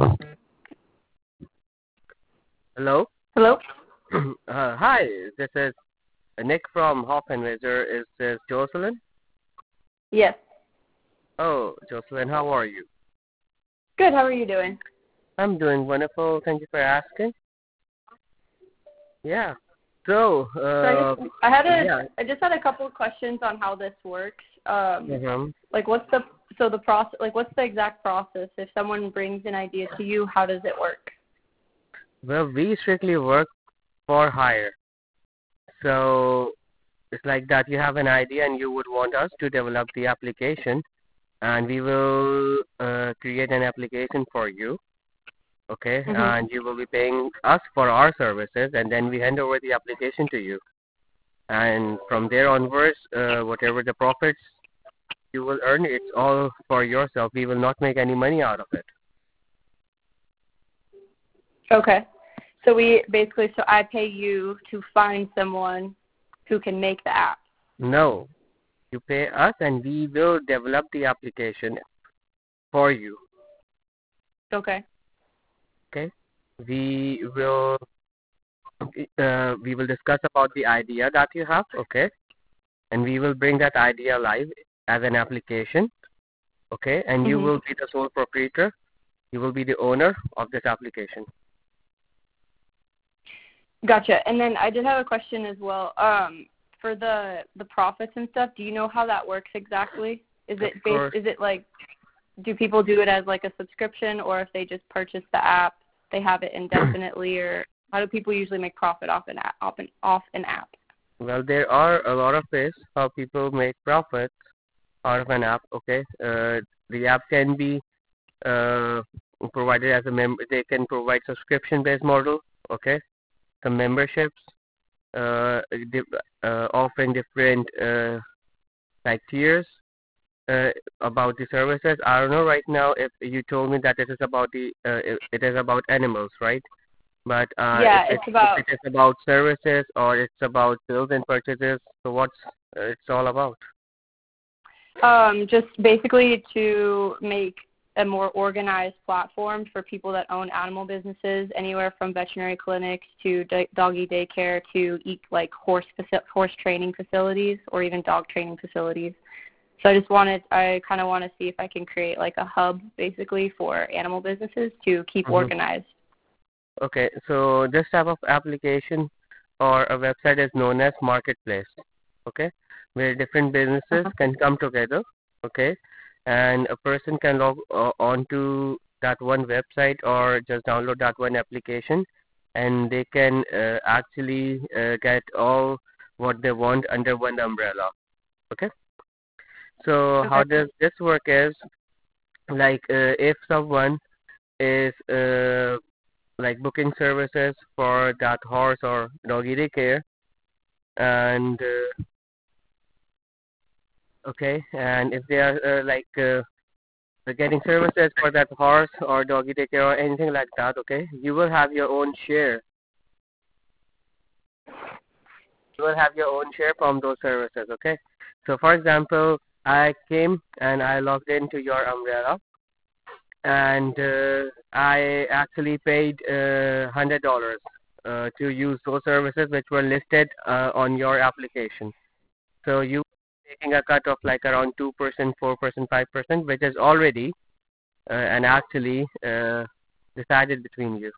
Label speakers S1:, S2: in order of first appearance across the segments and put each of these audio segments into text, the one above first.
S1: Hello.
S2: Hello?
S1: Hi, this is Nick from Hoffenweiser. Is this Jocelyn?
S2: Yes.
S1: Oh, Jocelyn, how are you?
S2: Good. How are you doing?
S1: I'm doing wonderful. Thank you for asking. Yeah. So,
S2: So
S1: yeah.
S2: I just had a couple of questions on how this works.
S1: Mm-hmm.
S2: Like what's the process, like what's the exact process? If someone brings an idea to you, how does it work?
S1: Well, we strictly work for hire. So it's like that. You have an idea and you would want us to develop the application, and we will create an application for you. Okay,
S2: Mhm.
S1: and you will be paying us for our services, and then we hand over the application to you. And from there onwards, whatever the profits you will earn, it's all for yourself. We will not make any money out of it.
S2: Okay. So I pay you to find someone who can make the app.
S1: No, you pay us, and we will develop the application for you.
S2: Okay.
S1: Okay, we will we will discuss about the idea that you have. Okay, and we will bring that idea live as an application. Okay, and you
S2: Mhm.
S1: will be the sole proprietor. You will be the owner of this application.
S2: Gotcha. And then I did have a question as well. For the profits and stuff, do you know how that works exactly?
S1: Of course.
S2: Is it like, do people do it as like a subscription, or if they just purchase the app, they have it indefinitely, or how do people usually make profit off an app?
S1: Well, there are a lot of ways how people make profits out of an app. Okay, the app can be uh, provided as a member. They can provide subscription-based model. Okay, some memberships, offering different like tiers about the services. I don't know right now if you told me that it is about animals, right? But
S2: Yeah, it's
S1: if
S2: about
S1: it is about services or it's about sales and purchases, so what's it's all about?
S2: just basically to make a more organized platform for people that own animal businesses, anywhere from veterinary clinics to doggy daycare to like horse training facilities or even dog training facilities. So I kind of want to see if I can create like a hub basically for animal businesses to keep
S1: Hmm.
S2: organized.
S1: Okay, so this type of application or a website is known as marketplace. Okay, where different businesses
S2: Uh-huh.
S1: can come together. Okay, and a person can log onto that one website or just download that one application, and they can actually get all what they want under one umbrella. Okay, so how
S2: Okay.
S1: does this work is like if someone is like booking services for that horse or doggy daycare, and okay, and if they are getting services for that horse or doggy daycare or anything like that, okay, you will have your own share. You will have your own share from those services, okay. So for example, I came and I logged into your umbrella, and I actually paid $100 to use those services which were listed on your application. So you taking a cut of like around 2%, 4%, 5%, which is already and actually decided between you.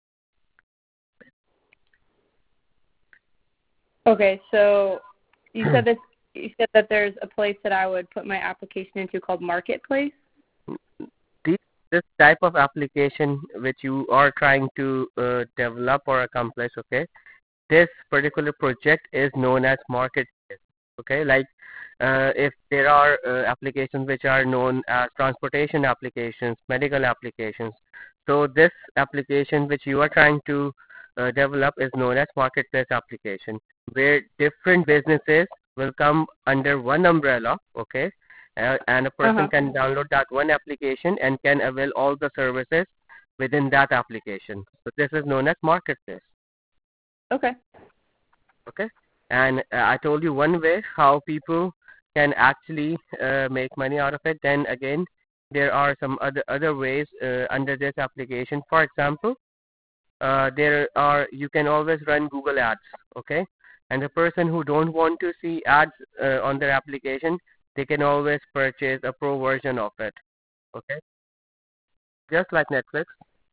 S2: Okay. So you said this. You said that there's a place that I would put my application into called Marketplace.
S1: This, this type of application which you are trying to develop or accomplish, okay, this particular project is known as marketplace. Okay, like if there are applications which are known as transportation applications, medical applications, so this application which you are trying to develop is known as marketplace application, where different businesses will come under one umbrella. Okay, and a
S2: Uh
S1: person
S2: huh.
S1: can download that one application and can avail all the services within that application. So this is known as marketplace.
S2: Okay.
S1: Okay, and I told you one way how people can actually make money out of it. Then again, there are some other ways under this application. For example, there are you can always run Google Ads, okay? And the person who don't want to see ads on their application, they can always purchase a pro version of it, okay? Just like Netflix.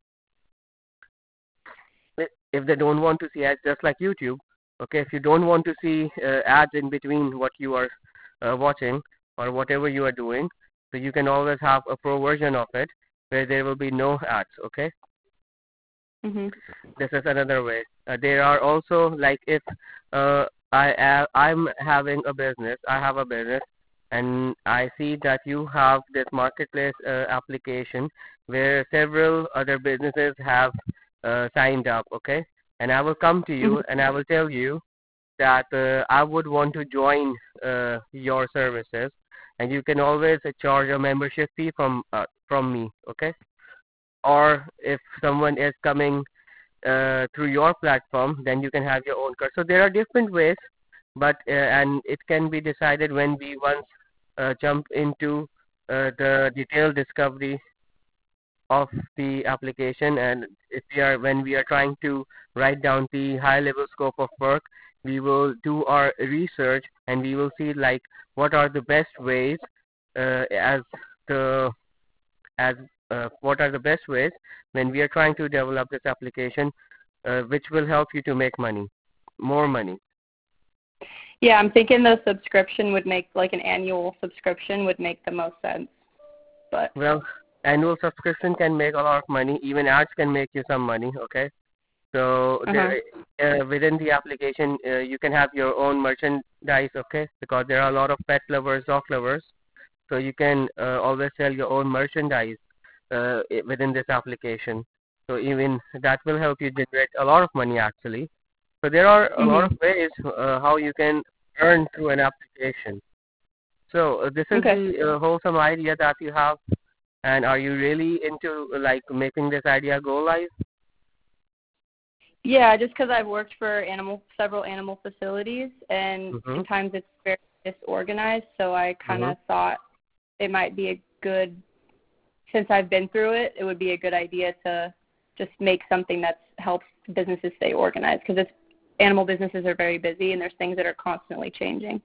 S1: If they don't want to see ads, just like YouTube, okay? If you don't want to see ads in between what you are watching or whatever you are doing, so you can always have a pro version of it where there will be no ads, okay?
S2: Mhm.
S1: This is another way. There are also like if I'm having a business, I have a business, and I see that you have this marketplace application where several other businesses have signed up, okay? And I will come to
S2: Mhm.
S1: you and I will tell you that I would want to join your services, and you can always charge a membership fee from me, okay? Or if someone is coming through your platform, then you can have your own card. So there are different ways, but and it can be decided when we once jump into the detailed discovery of the application, and if we are when we are trying to write down the high level scope of work, we will do our research and we will see like what are the best ways as the as what are the best ways when we are trying to develop this application, which will help you to make money, more money.
S2: Yeah, I'm thinking the subscription would make, like an annual subscription would make the most sense. But
S1: Well, annual subscription can make a lot of money. Even ads can make you some money. Okay, so
S2: uh-huh.
S1: there within the application, you can have your own merchandise. Okay, because there are a lot of pet lovers, dog lovers, so you can always sell your own merchandise within this application. So even that will help you generate a lot of money actually. So there are a lot
S2: Mhm.
S1: of ways how you can earn through an application. So this is
S2: Okay.
S1: the wholesome idea that you have, and are you really into like making this idea go live?
S2: Yeah, just because I've worked for several animal facilities, and
S1: Mhm.
S2: sometimes it's very disorganized. So I kind
S1: Mhm.
S2: of thought it might be a good, since I've been through it, it would be a good idea to just make something that helps businesses stay organized, because animal businesses are very busy and there's things that are constantly changing.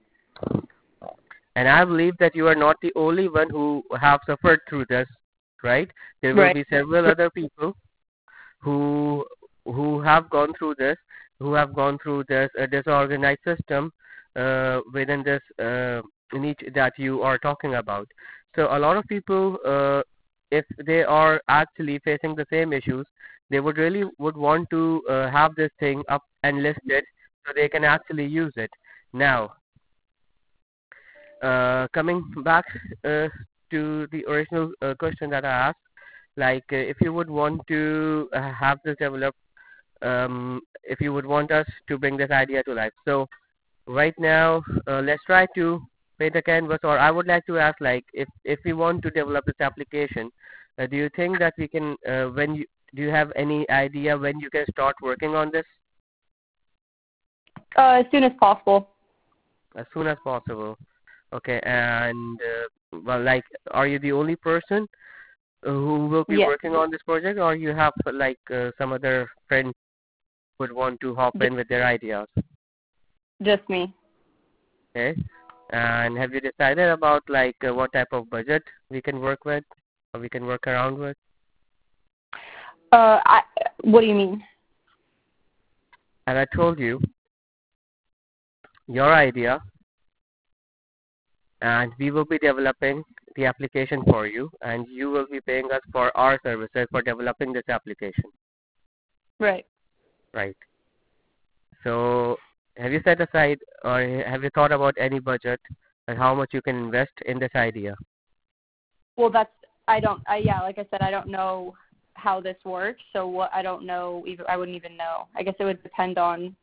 S1: And I believe that you are not the only one who have suffered through this, right? There will
S2: Right.
S1: be several other people who have gone through this, who have gone through this disorganized system within this niche that you are talking about. So a lot of people, if they are actually facing the same issues, they would really would want to have this thing up and listed so they can actually use it. Now, coming back to the original question that I asked, like if you would want to have this developed, if you would want us to bring this idea to life. So right now, let's try to paint a canvas, or I would like to ask, like, if we want to develop this application, do you think that we can, do you have any idea when you can start working on this?
S2: As soon as possible.
S1: As soon as possible. Okay, and well, like, are you the only person who will be
S2: Yes.
S1: working on this project, or you have like some other friend would want to hop
S2: Just,
S1: in with their ideas?
S2: just me.
S1: Okay. And have you decided about like what type of budget we can work with or we can work around with?
S2: I. What do you mean?
S1: As I told you, your idea, and we will be developing the application for you, and you will be paying us for our services for developing this application,
S2: Right.
S1: right? So, have you set aside or have you thought about any budget and how much you can invest in this idea?
S2: Well, that's, I don't. Yeah, like I said, I don't know how this works. So what, I don't know. Even I wouldn't even know. I guess it would depend on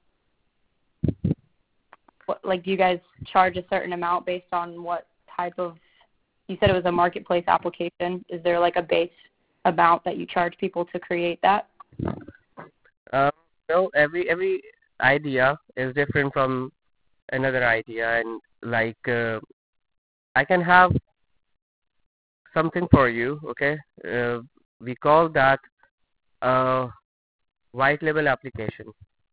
S2: what. Like, do you guys charge a certain amount based on what type of? You said it was a marketplace application. Is there like a base amount that you charge people to create that?
S1: Um, no, every idea is different from another idea, and like I can have something for you, okay? We call that a white label application.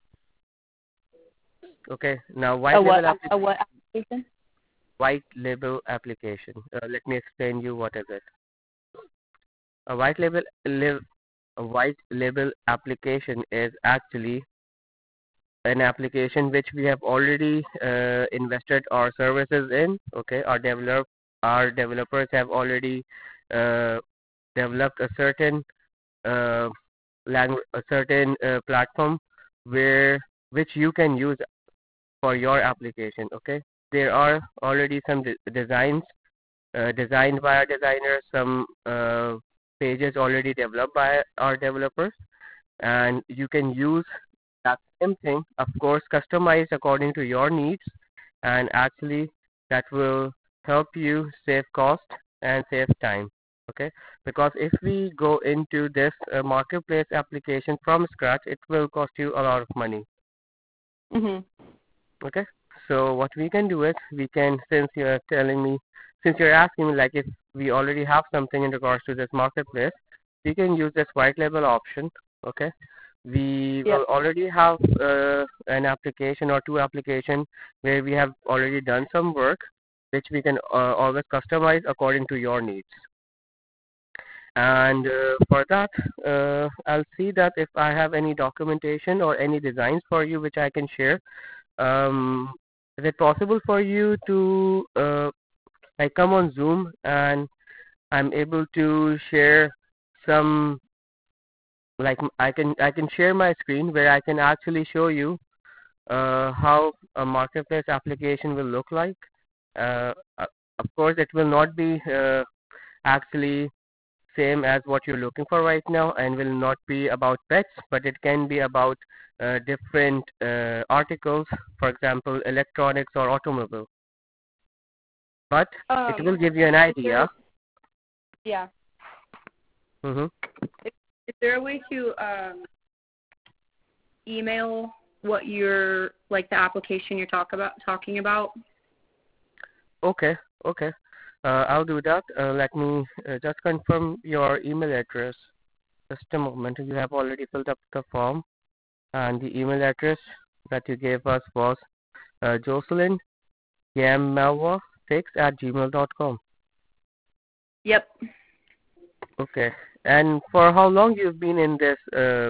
S1: Okay, now
S2: A what? A what application?
S1: white label application. Let me explain you what is it. A white label a white label application is actually an application which we have already invested our services in. Okay, our developers have already uh, developed a certain uh, a certain platform where which you can use for your application. Okay, there are already some designs designed by our designers, some pages already developed by our developers, and you can use that same thing, of course, customized according to your needs, and actually that will help you save cost and save time. Okay, because if we go into this marketplace application from scratch, it will cost you a lot of money.
S2: Mhm.
S1: Okay, so what we can do is we can, since you're asking me like if we already have something in regards to this marketplace, we can use this white label option. Okay, we will
S2: Yep.
S1: already have an application or two application where we have already done some work, which we can always customize according to your needs. And for that, I'll see that if I have any documentation or any designs for you which I can share. Is it possible for you to like come on Zoom and I'm able to share some, like I can share my screen where I can actually show you how a marketplace application will look like. Of course, it will not be actually same as what you're looking for right now, and will not be about pets, but it can be about different articles, for example, electronics or automobile. But it will give you an
S2: Is there,
S1: idea.
S2: yeah.
S1: Hmm.
S2: Is there a way to email what you're like the application you're talking about?
S1: Okay, okay. I'll do that. Let me just confirm your email address. Just a moment. You have already filled up the form, and the email address that you gave us was Jocelyn Yammalwa6@gmail.com.
S2: Yep.
S1: Okay. And for how long you've been in this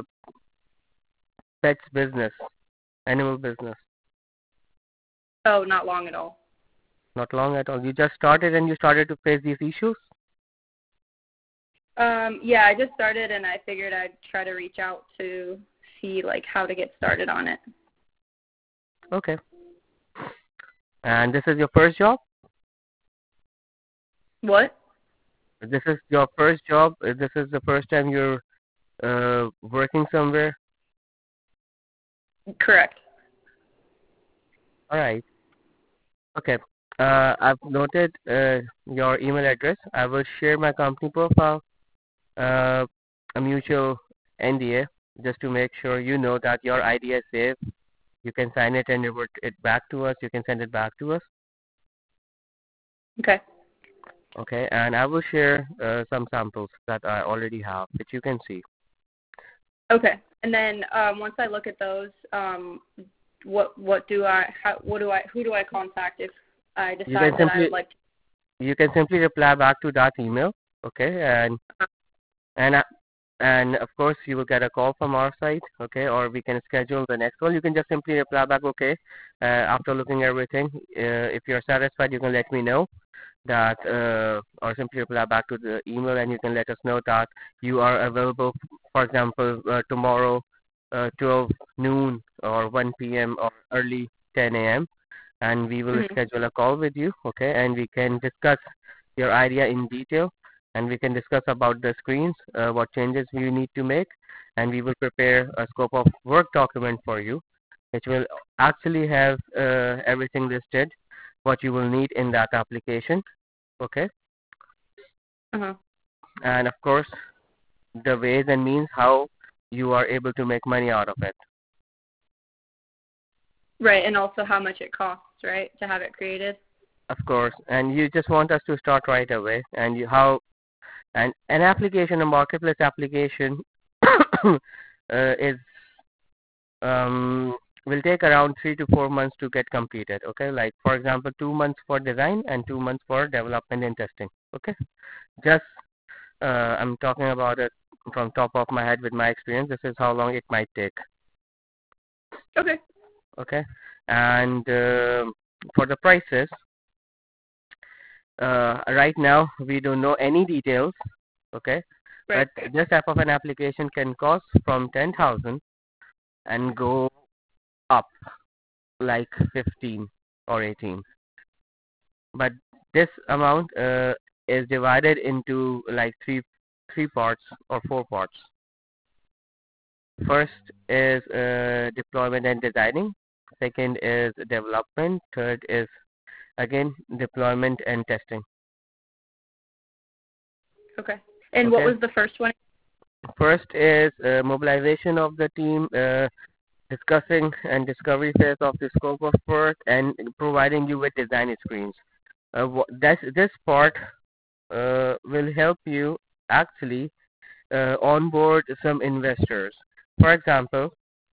S1: pets business, animal business?
S2: Oh, not long at all.
S1: Not long at all. You just started and you started to face these issues?
S2: Yeah, I just started and I figured I'd try to reach out to see like how to get started on it.
S1: Okay. And this is your first job?
S2: What?
S1: This is your first job? This is the first time you're working somewhere?
S2: Correct.
S1: All right. Okay. I've noted your email address. I will share my company profile, uh, a mutual NDA, just to make sure you know that your ID is safe. You can sign it and revert it back to us. You can send it back to us.
S2: Okay.
S1: Okay. And I will share some samples that I already have, which you can see.
S2: Okay. And then once I look at those, who do I contact if I
S1: You can
S2: decide that I
S1: simply
S2: would like to?
S1: you can simply reply back to that email. Okay. And and of course you will get a call from our side, okay, or we can schedule the next call. You can just simply reply back, okay, after looking everything. If you're satisfied, you can let me know that, or simply reply back to the email, and you can let us know that you are available, for example, tomorrow, 12 noon or 1 p.m. or early 10 a.m., and we will
S2: Mhm.
S1: schedule a call with you, okay, and we can discuss your idea in detail, and we can discuss about the screens, what changes we need to make, and we will prepare a scope of work document for you, which will actually have everything listed, what you will need in that application, okay,
S2: Uh-huh.
S1: and of course the ways and means how you are able to make money out of it.
S2: Right, and also how much it costs, right, to have it created.
S1: Of course, and you just want us to start right away, and how And an application, a marketplace application, is um, will take around 3 to 4 months to get completed. Okay, like for example, 2 months for design and 2 months for development and testing. Okay, just I'm talking about it from top of my head with my experience. This is how long it might take.
S2: Okay.
S1: Okay, and for the prices, right now we don't know any details. Okay,
S2: Right.
S1: but this type of an application can cost from 10,000 and go up like 15 or 18. But this amount is divided into like three parts or four parts. First is deployment and designing. Second is development. Third is again deployment and testing.
S2: Okay. And what
S1: Okay.
S2: was the first one?
S1: First is mobilization of the team, discussing and discovery phase of the scope of work, and providing you with design screens. This part will help you actually onboard some investors. For example,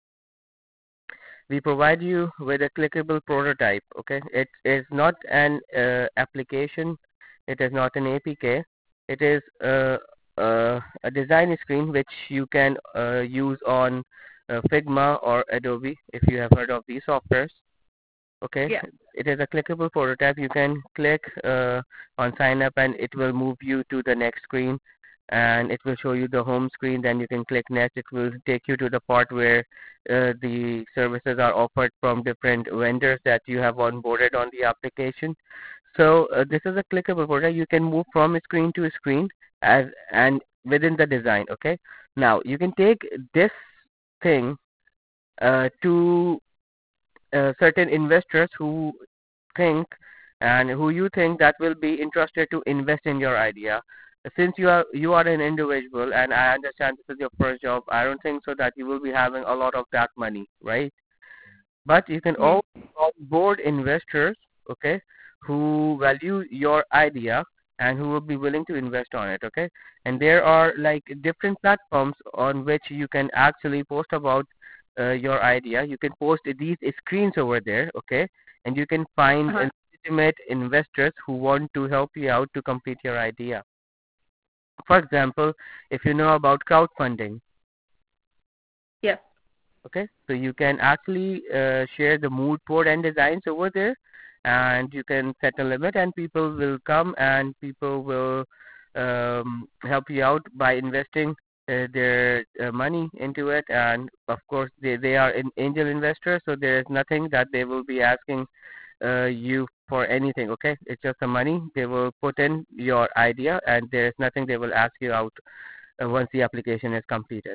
S1: we provide you with a clickable prototype. Okay, it is not an application, it is not an APK, it is a design screen which you can use on Figma or Adobe if you have heard of these softwares. Okay,
S2: Yeah.
S1: it is a clickable prototype. You can click on sign up and it will move you to the next screen, and it will show you the home screen. Then you can click next. It will take you to the part where the services are offered from different vendors that you have onboarded on the application. So this is a clickable prototype. You can move from screen to screen as and within the design. Okay, now you can take this thing to certain investors who think and who you think that will be interested to invest in your idea. Since you are an individual and I understand this is your first job, I don't think so that you will be having a lot of that money, right? But you can
S2: Mm.
S1: also onboard investors, okay, who value your idea and who will be willing to invest on it, okay? And there are like different platforms on which you can actually post about your idea. You can post these screens over there, okay? And you can find
S2: Uh-huh.
S1: legitimate investors who want to help you out to complete your idea. For example, if you know about crowdfunding,
S2: Yes.
S1: okay, so you can actually share the mood board and designs over there, and you can set a limit, and people will come and people will help you out by investing their money into it. And of course, they are angel investors, so there is nothing that they will be asking you for anything. Okay, it's just the money they will put in your idea, and there is nothing they will ask you out once the application is completed.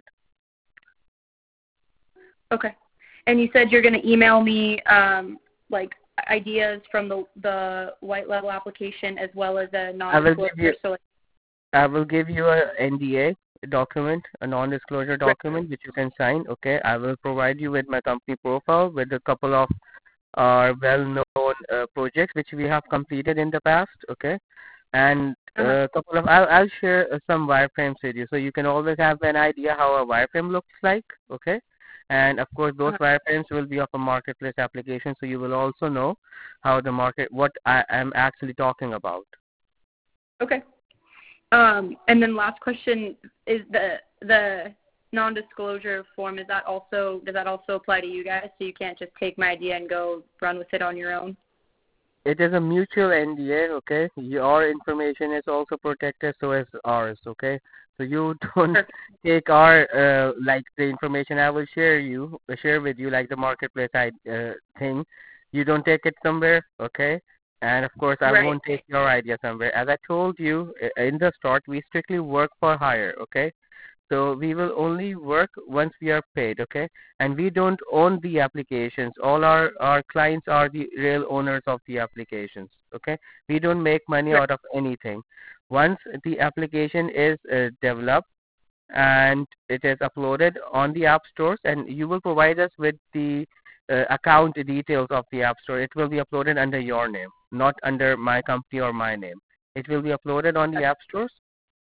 S2: Okay. And you said you're going to email me like ideas from the white level application as well as a
S1: I will give you
S2: non-disclosure. So like,
S1: I will give you a NDA document, a non-disclosure
S2: right.
S1: document which you can sign. Okay, I will provide you with my company profile with a couple of well-known projects which we have completed in the past. Okay, and
S2: Uh-huh.
S1: a couple of I'll share some wireframes with you, so you can always have an idea how a wireframe looks like. Okay, and of course those
S2: Uh-huh.
S1: wireframes will be of a marketplace application, so you will also know how the market what I am actually talking about.
S2: Okay. And then last question is the non-disclosure form. Does that also apply to you guys? So you can't just take my idea and go run with it on your own.
S1: It is a mutual NDA, okay? Your information is also protected, so is ours, okay? So you don't
S2: Perfect.
S1: take our like the information I will share with you, like the marketplace thing. You don't take it somewhere, okay? And of course, I
S2: Right.
S1: won't take your idea somewhere. As I told you in the start, we strictly work for hire, okay? So we will only work once we are paid, okay? And we don't own the applications. All our clients are the real owners of the applications, okay? We don't make money
S2: Right.
S1: out of anything. Once the application is developed and it is uploaded on the app stores, and you will provide us with the account details of the app store. It will be uploaded under your name, not under my company or my name. It will be uploaded on the app stores,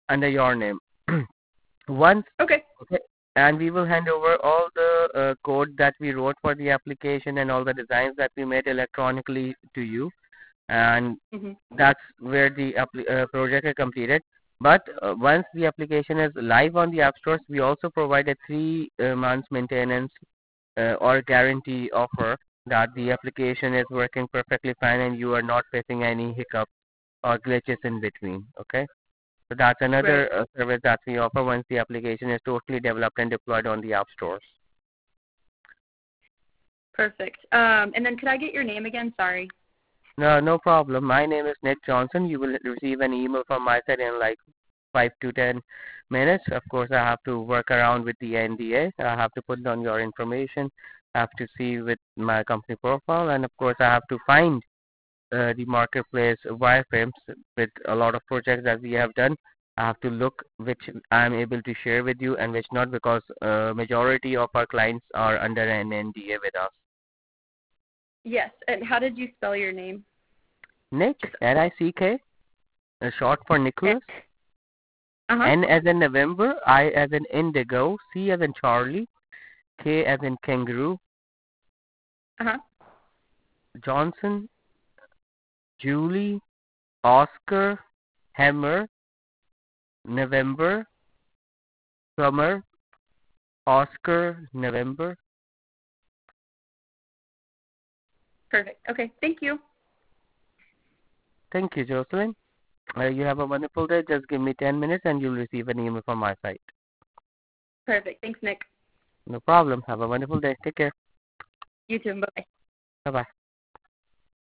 S1: under your name. Once,
S2: Okay.
S1: okay, and we will hand over all the code that we wrote for the application and all the designs that we made electronically to you, and
S2: Hmm.
S1: that's where the project is completed. But once the application is live on the app stores, we also provide a 3 months maintenance or guarantee offer that the application is working perfectly fine and you are not facing any hiccups or glitches in between. Okay, so that's
S2: Right.
S1: another service that we offer once the application is totally developed and deployed on the app stores.
S2: Perfect. And then could I get your name again? Sorry.
S1: No, no problem. My name is Nick Johnson. You will receive an email from my side in like 5 to 10 minutes. Of course, I have to work around with the NDA. I have to put down your information. I have to see with my company profile, and of course, I have to find the marketplace wireframes with a lot of projects that we have done. I have to look which I'm able to share with you and which not, because majority of our clients are under an NDA with us.
S2: Yes. And how did you spell your name?
S1: Nick, Nick, short for Nicholas.
S2: Uh huh.
S1: N as in November, I as in Indigo, C as in Charlie, K as in Kangaroo,
S2: Uh huh.
S1: Johnson, Julie, Oscar, Hammer, November, Summer, Oscar, November.
S2: Perfect. Okay. Thank you.
S1: Thank you, Jocelyn. You have a wonderful day. Just give me 10 minutes and you'll receive an email from my site.
S2: Perfect. Thanks, Nick.
S1: No problem. Have a wonderful day. Take care.
S2: You too. Bye.
S1: Bye bye.